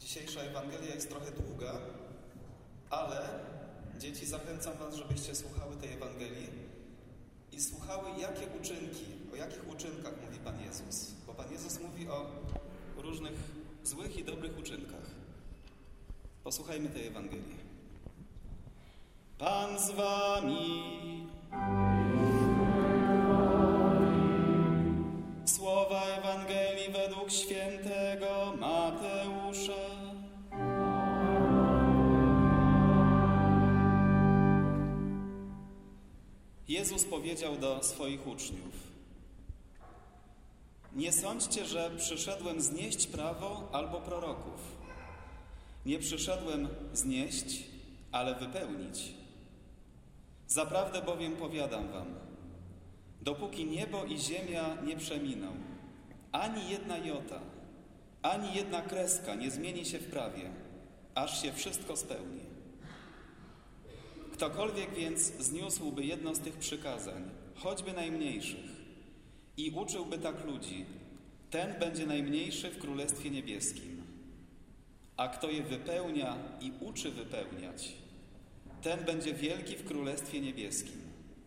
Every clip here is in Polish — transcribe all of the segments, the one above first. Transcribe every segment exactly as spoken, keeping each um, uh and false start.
Dzisiejsza Ewangelia jest trochę długa, ale dzieci, zachęcam was, żebyście słuchały tej Ewangelii i słuchały, jakie uczynki, o jakich uczynkach mówi Pan Jezus. Bo Pan Jezus mówi o różnych złych i dobrych uczynkach. Posłuchajmy tej Ewangelii. Pan z wami. Słowa Ewangelii według świętego Mateusza. Jezus powiedział do swoich uczniów: nie sądźcie, że przyszedłem znieść prawo albo proroków. Nie przyszedłem znieść, ale wypełnić. Zaprawdę bowiem powiadam wam, dopóki niebo i ziemia nie przeminą, ani jedna jota, ani jedna kreska nie zmieni się w prawie, aż się wszystko spełni. Ktokolwiek więc zniósłby jedno z tych przykazań, choćby najmniejszych, i uczyłby tak ludzi, ten będzie najmniejszy w Królestwie Niebieskim. A kto je wypełnia i uczy wypełniać, ten będzie wielki w Królestwie Niebieskim.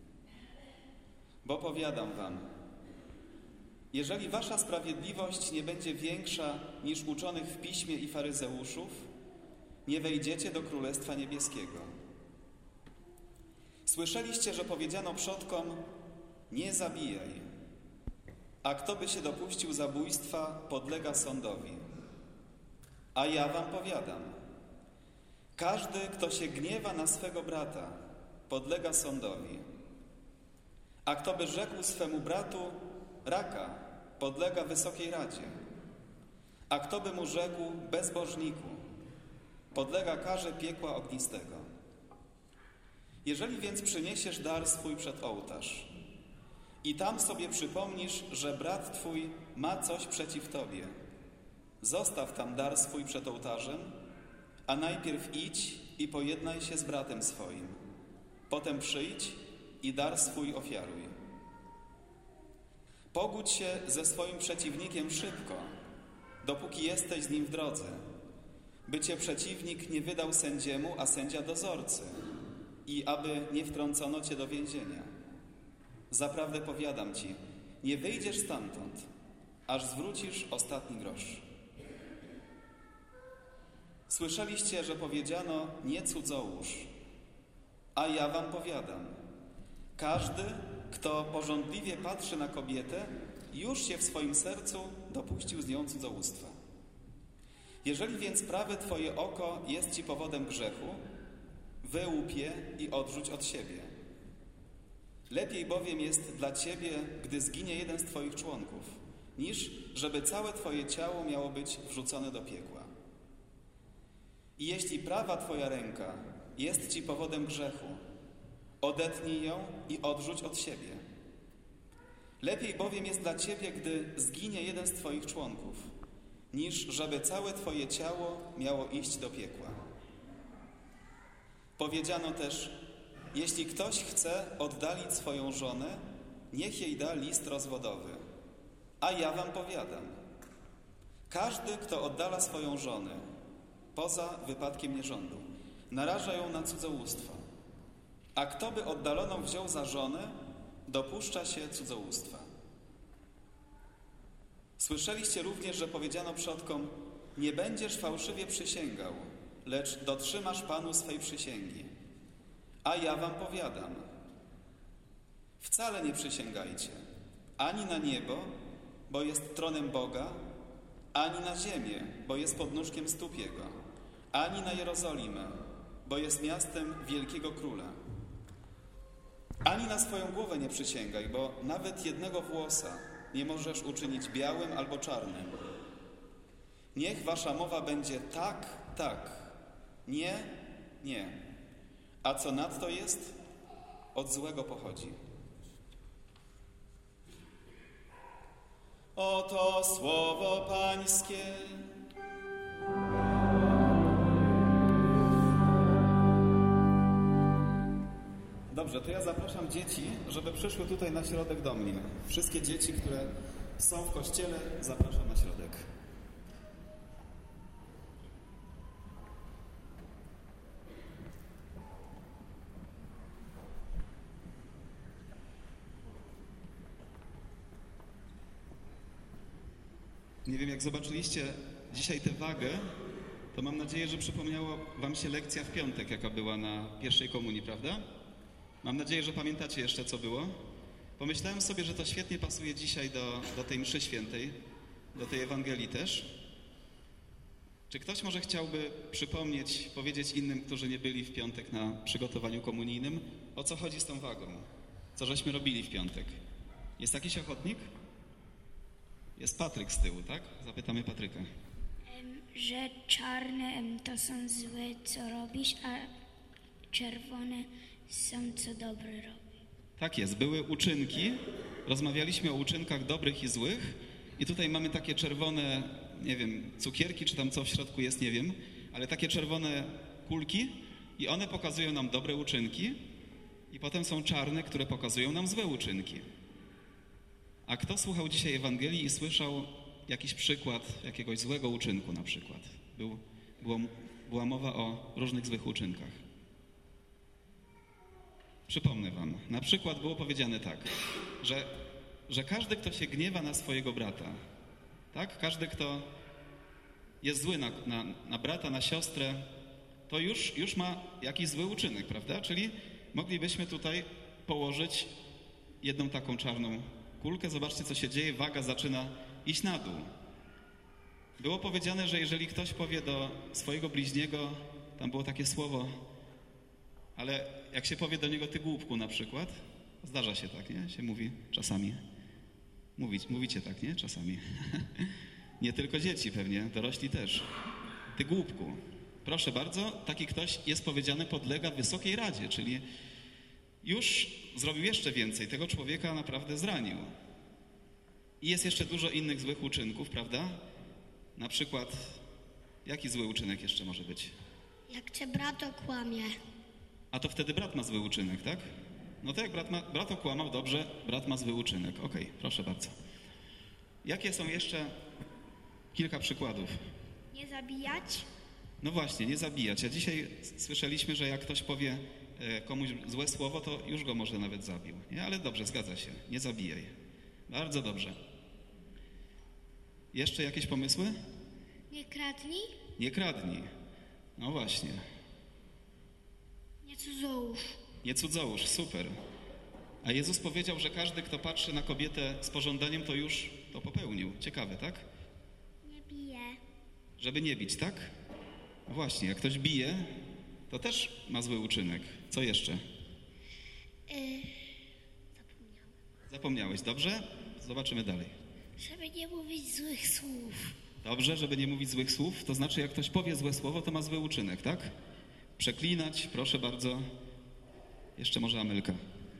Bo powiadam wam, jeżeli wasza sprawiedliwość nie będzie większa niż uczonych w piśmie i faryzeuszów, nie wejdziecie do Królestwa Niebieskiego. Słyszeliście, że powiedziano przodkom: nie zabijaj, a kto by się dopuścił zabójstwa, podlega sądowi. A ja wam powiadam, każdy, kto się gniewa na swego brata, podlega sądowi. A kto by rzekł swemu bratu raka, podlega Wysokiej Radzie. A kto by mu rzekł bezbożniku, podlega karze piekła ognistego. Jeżeli więc przyniesiesz dar swój przed ołtarz i tam sobie przypomnisz, że brat twój ma coś przeciw tobie, zostaw tam dar swój przed ołtarzem, a najpierw idź i pojednaj się z bratem swoim. Potem przyjdź i dar swój ofiaruj. Pogódź się ze swoim przeciwnikiem szybko, dopóki jesteś z nim w drodze, by cię przeciwnik nie wydał sędziemu, a sędzia dozorcy, i aby nie wtrącono cię do więzienia. Zaprawdę powiadam ci, nie wyjdziesz stamtąd, aż zwrócisz ostatni grosz. Słyszeliście, że powiedziano: nie cudzołóż. A ja wam powiadam, każdy, kto pożądliwie patrzy na kobietę, już się w swoim sercu dopuścił z nią cudzołóstwa. Jeżeli więc prawe twoje oko jest ci powodem grzechu, wyłup je i odrzuć od siebie. Lepiej bowiem jest dla ciebie, gdy zginie jeden z twoich członków, niż żeby całe twoje ciało miało być wrzucone do piekła. I jeśli prawa twoja ręka jest ci powodem grzechu, odetnij ją i odrzuć od siebie. Lepiej bowiem jest dla ciebie, gdy zginie jeden z twoich członków, niż żeby całe twoje ciało miało iść do piekła. Powiedziano też: jeśli ktoś chce oddalić swoją żonę, niech jej da list rozwodowy. A ja wam powiadam, każdy, kto oddala swoją żonę, poza wypadkiem nierządu, naraża ją na cudzołóstwo. A kto by oddaloną wziął za żonę, dopuszcza się cudzołóstwa. Słyszeliście również, że powiedziano przodkom: nie będziesz fałszywie przysięgał, lecz dotrzymasz Panu swej przysięgi. A ja wam powiadam, wcale nie przysięgajcie, ani na niebo, bo jest tronem Boga, ani na ziemię, bo jest podnóżkiem stóp Jego, ani na Jerozolimę, bo jest miastem wielkiego króla. Ani na swoją głowę nie przysięgaj, bo nawet jednego włosa nie możesz uczynić białym albo czarnym. Niech wasza mowa będzie tak, tak, nie, nie. A co nadto jest, od złego pochodzi. Oto słowo Pańskie. Dobrze, to ja zapraszam dzieci, żeby przyszły tutaj na środek do mnie. Wszystkie dzieci, które są w kościele, zapraszam na środek. Nie wiem, jak zobaczyliście dzisiaj tę wagę, to mam nadzieję, że przypomniała wam się lekcja w piątek, jaka była na pierwszej komunii, prawda? Mam nadzieję, że pamiętacie jeszcze, co było. Pomyślałem sobie, że to świetnie pasuje dzisiaj do, do tej mszy świętej, do tej Ewangelii też. Czy ktoś może chciałby przypomnieć, powiedzieć innym, którzy nie byli w piątek na przygotowaniu komunijnym, o co chodzi z tą wagą? Co żeśmy robili w piątek? Jest jakiś ochotnik? Jest Patryk z tyłu, tak? Zapytamy Patryka. Że czarne to są złe, co robisz, a czerwone są, co dobre robisz. Tak jest, były uczynki, rozmawialiśmy o uczynkach dobrych i złych i tutaj mamy takie czerwone, nie wiem, cukierki, czy tam co w środku jest, nie wiem, ale takie czerwone kulki i one pokazują nam dobre uczynki i potem są czarne, które pokazują nam złe uczynki. A kto słuchał dzisiaj Ewangelii i słyszał jakiś przykład jakiegoś złego uczynku na przykład? Był, było, była mowa o różnych złych uczynkach. Przypomnę wam. Na przykład było powiedziane tak, że, że każdy, kto się gniewa na swojego brata, tak? Każdy, kto jest zły na, na, na brata, na siostrę, to już, już ma jakiś zły uczynek, prawda? Czyli moglibyśmy tutaj położyć jedną taką czarną kulkę. Zobaczcie, co się dzieje. Waga zaczyna iść na dół. Było powiedziane, że jeżeli ktoś powie do swojego bliźniego, tam było takie słowo, ale jak się powie do niego ty głupku na przykład, zdarza się tak, nie? Się mówi czasami. Mówić, mówicie tak, nie? Czasami. Nie tylko dzieci pewnie, dorośli też. Ty głupku. Proszę bardzo, taki ktoś jest powiedziane podlega Wysokiej Radzie, czyli już zrobił jeszcze więcej. Tego człowieka naprawdę zranił. I jest jeszcze dużo innych złych uczynków, prawda? Na przykład, jaki zły uczynek jeszcze może być? Jak cię brat okłamie. A to wtedy brat ma zły uczynek, tak? No to jak brat, ma, brat okłamał, dobrze, brat ma zły uczynek. Okej, okay, proszę bardzo. Jakie są jeszcze kilka przykładów? Nie zabijać? No właśnie, nie zabijać. A dzisiaj słyszeliśmy, że jak ktoś powie komuś złe słowo, to już go może nawet zabił. Nie? Ale dobrze, zgadza się. Nie zabijaj. Bardzo dobrze. Jeszcze jakieś pomysły? Nie kradnij? Nie kradnij. No właśnie. Nie cudzołóż. Nie cudzołóż, super. A Jezus powiedział, że każdy, kto patrzy na kobietę z pożądaniem, to już to popełnił. Ciekawe, tak? Nie bije. Żeby nie bić, tak? No właśnie, jak ktoś bije, to też ma zły uczynek. Co jeszcze? Yy, zapomniałam. Zapomniałeś, dobrze? Zobaczymy dalej. Żeby nie mówić złych słów. Dobrze, żeby nie mówić złych słów, to znaczy jak ktoś powie złe słowo, to ma zły uczynek, tak? Przeklinać, proszę bardzo. Jeszcze może Amelka.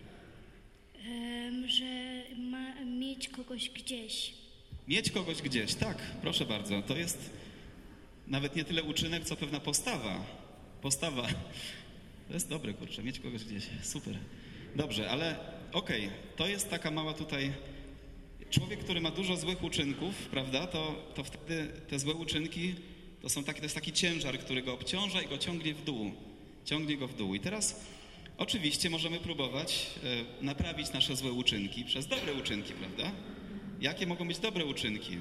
Um, że ma mieć kogoś gdzieś. Mieć kogoś gdzieś, tak, proszę bardzo. To jest nawet nie tyle uczynek, co pewna postawa. Postawa. To jest dobre, kurczę, mieć kogoś gdzieś. Super. Dobrze, ale okej, okay, to jest taka mała tutaj... Człowiek, który ma dużo złych uczynków, prawda, to, to wtedy te złe uczynki to, są taki, to jest taki ciężar, który go obciąża i go ciągnie w dół. Ciągnie go w dół. I teraz oczywiście możemy próbować e, naprawić nasze złe uczynki przez dobre uczynki, prawda? Jakie mogą być dobre uczynki?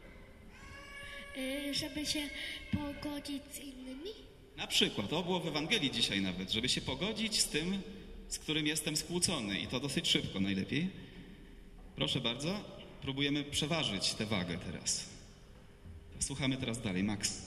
Yy, żeby się pogodzić z innymi? Na przykład, to było w Ewangelii dzisiaj nawet, żeby się pogodzić z tym, z którym jestem skłócony i to dosyć szybko najlepiej. Proszę bardzo, próbujemy przeważyć tę wagę teraz. Słuchamy teraz dalej. Max.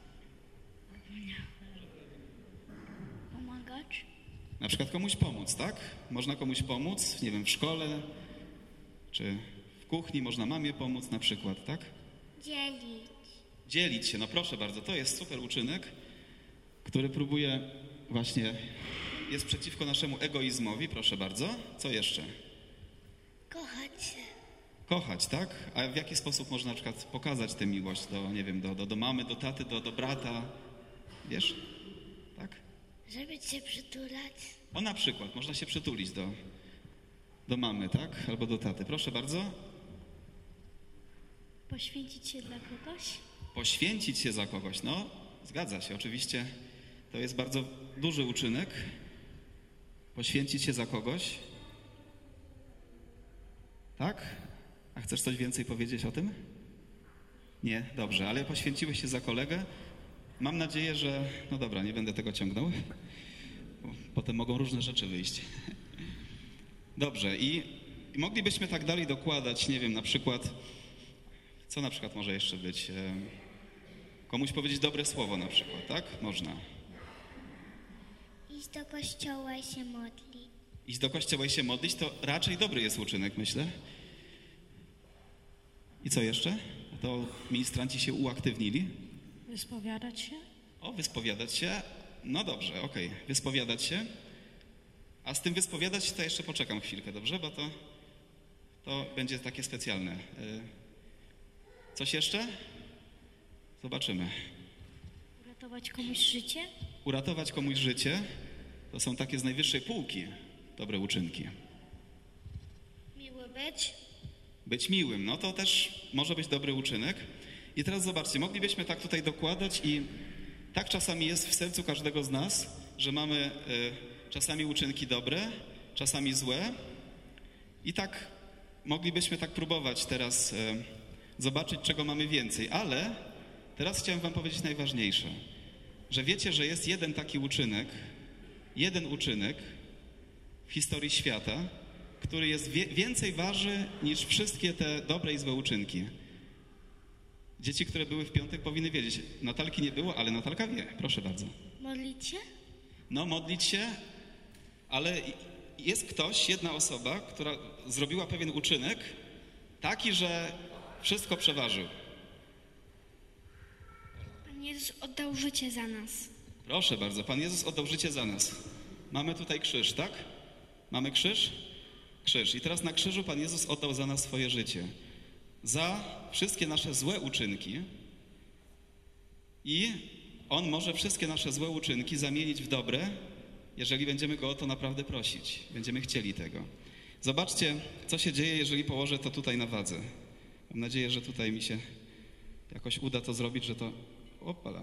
Pomagać? Na przykład komuś pomóc, tak? Można komuś pomóc, nie wiem, w szkole, czy w kuchni, można mamie pomóc na przykład, tak? Dzielić. Dzielić się, no proszę bardzo, to jest super uczynek, który próbuje właśnie, jest przeciwko naszemu egoizmowi, proszę bardzo. Co jeszcze? Kochać się. Kochać, tak? A w jaki sposób można na przykład pokazać tę miłość do, nie wiem, do, do, do mamy, do taty, do, do brata? Wiesz? Tak? Żeby cię przytulać. O, na przykład, można się przytulić do, do mamy, tak? Albo do taty. Proszę bardzo. Poświęcić się dla kogoś? Poświęcić się za kogoś, no, zgadza się, oczywiście. To jest bardzo duży uczynek. Poświęcić się za kogoś. Tak? A chcesz coś więcej powiedzieć o tym? Nie? Dobrze, ale poświęciłeś się za kolegę. Mam nadzieję, że... No dobra, nie będę tego ciągnął. Bo potem mogą różne rzeczy wyjść. Dobrze, i, i moglibyśmy tak dalej dokładać, nie wiem, na przykład... Co na przykład może jeszcze być? Komuś powiedzieć dobre słowo na przykład, tak? Można. Iść do kościoła i się modlić. Iść do kościoła i się modlić, to raczej dobry jest uczynek, myślę. I co jeszcze? To ministranci się uaktywnili. Wyspowiadać się? O, wyspowiadać się. No dobrze, okej. Okay. Wyspowiadać się. A z tym wyspowiadać się to jeszcze poczekam chwilkę, dobrze? Bo to, to będzie takie specjalne. Coś jeszcze? Zobaczymy. Uratować komuś życie? Uratować komuś życie to są takie z najwyższej półki dobre uczynki. Miły być? Być miłym, no to też może być dobry uczynek. I teraz zobaczcie, moglibyśmy tak tutaj dokładać i tak czasami jest w sercu każdego z nas, że mamy y, czasami uczynki dobre, czasami złe i tak moglibyśmy tak próbować teraz y, zobaczyć, czego mamy więcej, ale teraz chciałem wam powiedzieć najważniejsze, że wiecie, że jest jeden taki uczynek, jeden uczynek w historii świata, który jest wie, więcej waży niż wszystkie te dobre i złe uczynki. Dzieci, które były w piątek, powinny wiedzieć. Natalki nie było, ale Natalka wie. Proszę bardzo. Modlić się? No, modlić się, ale jest ktoś, jedna osoba, która zrobiła pewien uczynek taki, że wszystko przeważył. Pan Jezus oddał życie za nas. Proszę bardzo, Pan Jezus oddał życie za nas. Mamy tutaj krzyż, tak? Mamy krzyż? Krzyż. I teraz na krzyżu Pan Jezus oddał za nas swoje życie. Za wszystkie nasze złe uczynki i On może wszystkie nasze złe uczynki zamienić w dobre, jeżeli będziemy Go o to naprawdę prosić. Będziemy chcieli tego. Zobaczcie, co się dzieje, jeżeli położę to tutaj na wadze. Mam nadzieję, że tutaj mi się jakoś uda to zrobić, że to... Opala.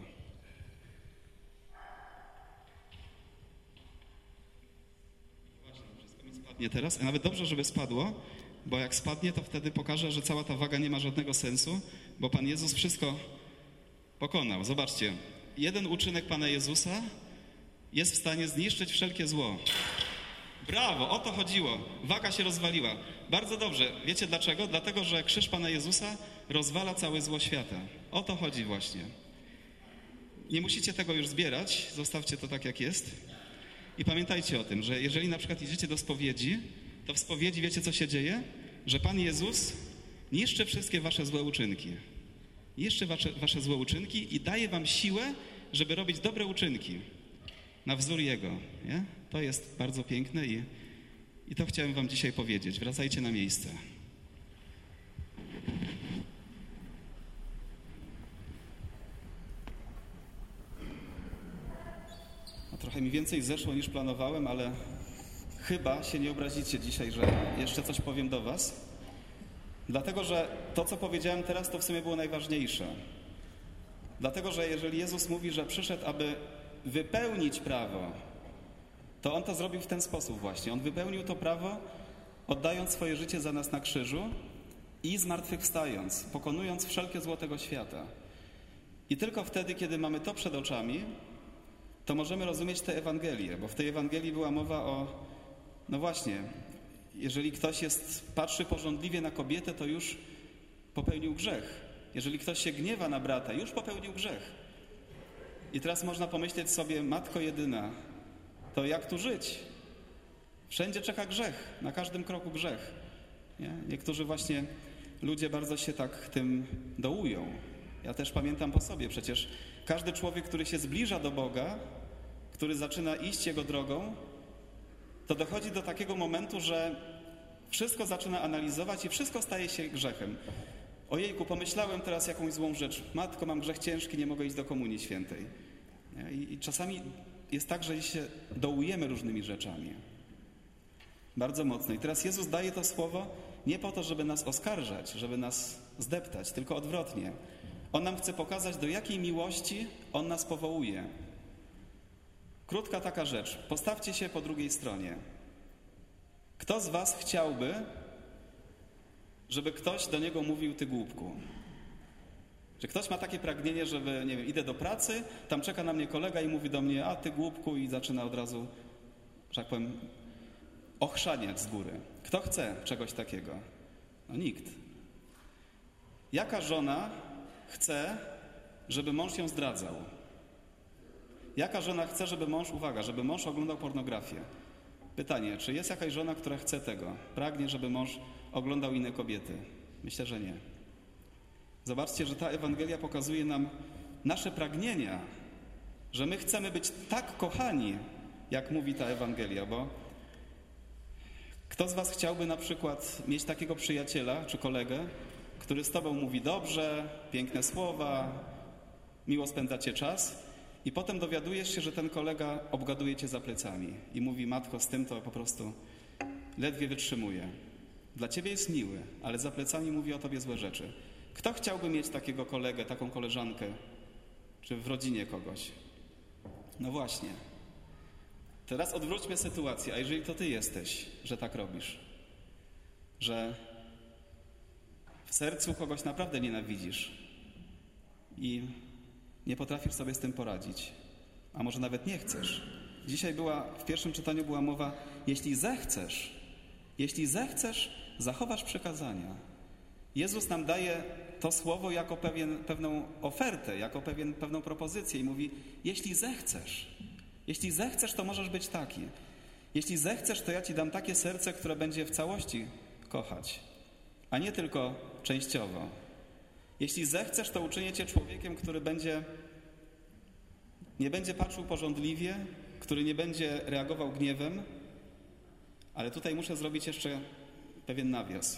Nie teraz, a nawet dobrze, żeby spadło, bo jak spadnie, to wtedy pokaże, że cała ta waga nie ma żadnego sensu, bo Pan Jezus wszystko pokonał. Zobaczcie, jeden uczynek Pana Jezusa jest w stanie zniszczyć wszelkie zło. Brawo, o to chodziło. Waga się rozwaliła. Bardzo dobrze. Wiecie dlaczego? Dlatego, że krzyż Pana Jezusa rozwala całe zło świata. O to chodzi właśnie. Nie musicie tego już zbierać, zostawcie to tak, jak jest. I pamiętajcie o tym, że jeżeli na przykład idziecie do spowiedzi, to w spowiedzi wiecie, co się dzieje? Że Pan Jezus niszczy wszystkie wasze złe uczynki. Niszczy wasze, wasze złe uczynki i daje wam siłę, żeby robić dobre uczynki. Na wzór Jego. Nie? To jest bardzo piękne i, i to chciałem wam dzisiaj powiedzieć. Wracajcie na miejsce. No, trochę mi więcej zeszło niż planowałem, ale chyba się nie obrazicie dzisiaj, że jeszcze coś powiem do was. Dlatego, że to, co powiedziałem teraz, to w sumie było najważniejsze. Dlatego, że jeżeli Jezus mówi, że przyszedł, aby wypełnić prawo, to On to zrobił w ten sposób właśnie. On wypełnił to prawo, oddając swoje życie za nas na krzyżu i zmartwychwstając, pokonując wszelkie zło tego świata. I tylko wtedy, kiedy mamy to przed oczami, to możemy rozumieć tę Ewangelię, bo w tej Ewangelii była mowa o, no właśnie, jeżeli ktoś jest, patrzy pożądliwie na kobietę, to już popełnił grzech. Jeżeli ktoś się gniewa na brata, już popełnił grzech. I teraz można pomyśleć sobie, matko jedyna, to jak tu żyć? Wszędzie czeka grzech, na każdym kroku grzech. Nie? Niektórzy właśnie ludzie bardzo się tak tym dołują. Ja też pamiętam po sobie, przecież każdy człowiek, który się zbliża do Boga, który zaczyna iść Jego drogą, to dochodzi do takiego momentu, że wszystko zaczyna analizować i wszystko staje się grzechem. Ojejku, pomyślałem teraz jakąś złą rzecz. Matko, mam grzech ciężki, nie mogę iść do Komunii Świętej. I, i czasami jest tak, że się dołujemy różnymi rzeczami. Bardzo mocno. I teraz Jezus daje to słowo nie po to, żeby nas oskarżać, żeby nas zdeptać, tylko odwrotnie. On nam chce pokazać, do jakiej miłości On nas powołuje. Krótka taka rzecz. Postawcie się po drugiej stronie. Kto z was chciałby, żeby ktoś do niego mówił ty głupku? Czy ktoś ma takie pragnienie, żeby, nie wiem, idę do pracy, tam czeka na mnie kolega i mówi do mnie, a ty głupku, i zaczyna od razu, że tak powiem, ochrzaniać z góry. Kto chce czegoś takiego? No nikt. Jaka żona chce, żeby mąż ją zdradzał? Jaka żona chce, żeby mąż, uwaga, żeby mąż oglądał pornografię? Pytanie, czy jest jakaś żona, która chce tego? Pragnie, żeby mąż oglądał inne kobiety? Myślę, że nie. Zobaczcie, że ta Ewangelia pokazuje nam nasze pragnienia, że my chcemy być tak kochani, jak mówi ta Ewangelia, bo kto z was chciałby na przykład mieć takiego przyjaciela czy kolegę, który z tobą mówi dobrze, piękne słowa, miło spędzacie czas i potem dowiadujesz się, że ten kolega obgaduje cię za plecami i mówi, matko, z tym to po prostu ledwie wytrzymuje. Dla ciebie jest miły, ale za plecami mówi o tobie złe rzeczy. Kto chciałby mieć takiego kolegę, taką koleżankę, czy w rodzinie kogoś? No właśnie. Teraz odwróćmy sytuację, a jeżeli to ty jesteś, że tak robisz, że w sercu kogoś naprawdę nienawidzisz i nie potrafisz sobie z tym poradzić, a może nawet nie chcesz. Dzisiaj była, w pierwszym czytaniu była mowa, jeśli zechcesz, jeśli zechcesz, zachowasz przykazania. Jezus nam daje to słowo jako pewien, pewną ofertę, jako pewien, pewną propozycję i mówi, jeśli zechcesz, jeśli zechcesz, to możesz być taki. Jeśli zechcesz, to ja ci dam takie serce, które będzie w całości kochać, a nie tylko częściowo. Jeśli zechcesz, to uczynię cię człowiekiem, który będzie, nie będzie patrzył pożądliwie, który nie będzie reagował gniewem, ale tutaj muszę zrobić jeszcze pewien nawias.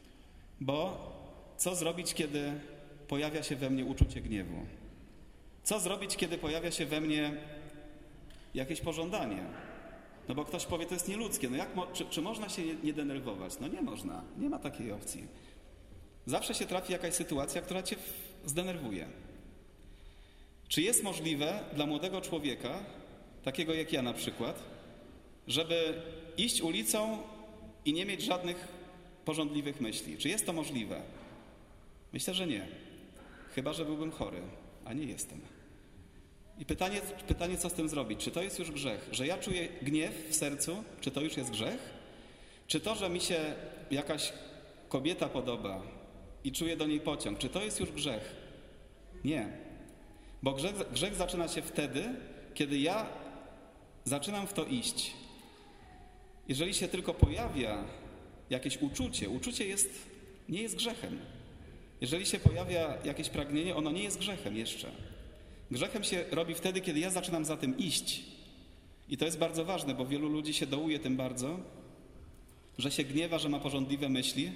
Bo co zrobić, kiedy pojawia się we mnie uczucie gniewu? Co zrobić, kiedy pojawia się we mnie jakieś pożądanie? No bo ktoś powie, to jest nieludzkie. No jak, czy, czy można się nie, nie denerwować? No nie można. Nie ma takiej opcji. Zawsze się trafi jakaś sytuacja, która cię zdenerwuje. Czy jest możliwe dla młodego człowieka, takiego jak ja na przykład, żeby iść ulicą i nie mieć żadnych pożądliwych myśli? Czy jest to możliwe? Myślę, że nie. Chyba że byłbym chory, a nie jestem. I pytanie, pytanie, co z tym zrobić? Czy to jest już grzech? Że ja czuję gniew w sercu, czy to już jest grzech? Czy to, że mi się jakaś kobieta podoba i czuję do niej pociąg, czy to jest już grzech? Nie. Bo grzech, grzech zaczyna się wtedy, kiedy ja zaczynam w to iść. Jeżeli się tylko pojawia jakieś uczucie, uczucie jest, nie jest grzechem. Jeżeli się pojawia jakieś pragnienie, ono nie jest grzechem jeszcze. Grzechem się robi wtedy, kiedy ja zaczynam za tym iść. I to jest bardzo ważne, bo wielu ludzi się dołuje tym bardzo, że się gniewa, że ma pożądliwe myśli.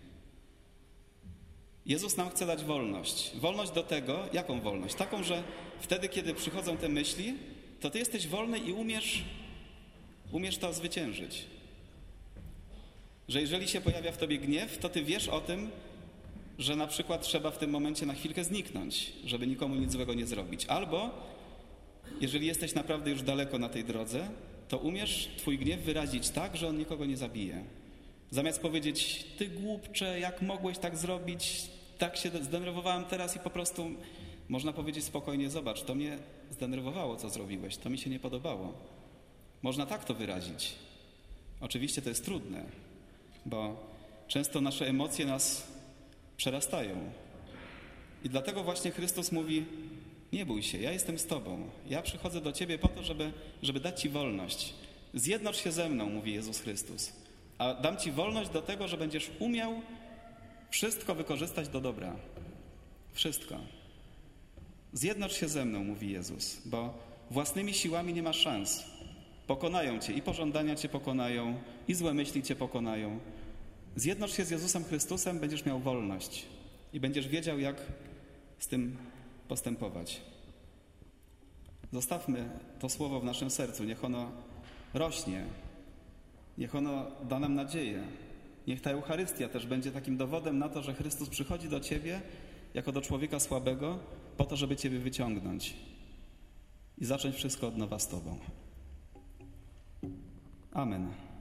Jezus nam chce dać wolność. Wolność do tego, jaką wolność? Taką, że wtedy, kiedy przychodzą te myśli, to ty jesteś wolny i umiesz, umiesz to zwyciężyć. Że jeżeli się pojawia w tobie gniew, to ty wiesz o tym, że na przykład trzeba w tym momencie na chwilkę zniknąć, żeby nikomu nic złego nie zrobić. Albo, jeżeli jesteś naprawdę już daleko na tej drodze, to umiesz twój gniew wyrazić tak, że on nikogo nie zabije. Zamiast powiedzieć, ty głupcze, jak mogłeś tak zrobić, tak się zdenerwowałem teraz i po prostu można powiedzieć spokojnie, zobacz, to mnie zdenerwowało, co zrobiłeś, to mi się nie podobało. Można tak to wyrazić. Oczywiście to jest trudne, bo często nasze emocje nas przerastają. I dlatego właśnie Chrystus mówi, nie bój się, ja jestem z tobą. Ja przychodzę do ciebie po to, żeby, żeby dać ci wolność. Zjednocz się ze mną, mówi Jezus Chrystus. A dam ci wolność do tego, że będziesz umiał wszystko wykorzystać do dobra. Wszystko. Zjednocz się ze mną, mówi Jezus, bo własnymi siłami nie masz szans. Pokonają cię i pożądania cię pokonają, i złe myśli cię pokonają. Zjednocz się z Jezusem Chrystusem, będziesz miał wolność i będziesz wiedział, jak z tym postępować. Zostawmy to słowo w naszym sercu, niech ono rośnie, niech ono da nam nadzieję. Niech ta Eucharystia też będzie takim dowodem na to, że Chrystus przychodzi do ciebie jako do człowieka słabego po to, żeby ciebie wyciągnąć i zacząć wszystko od nowa z tobą. Amen.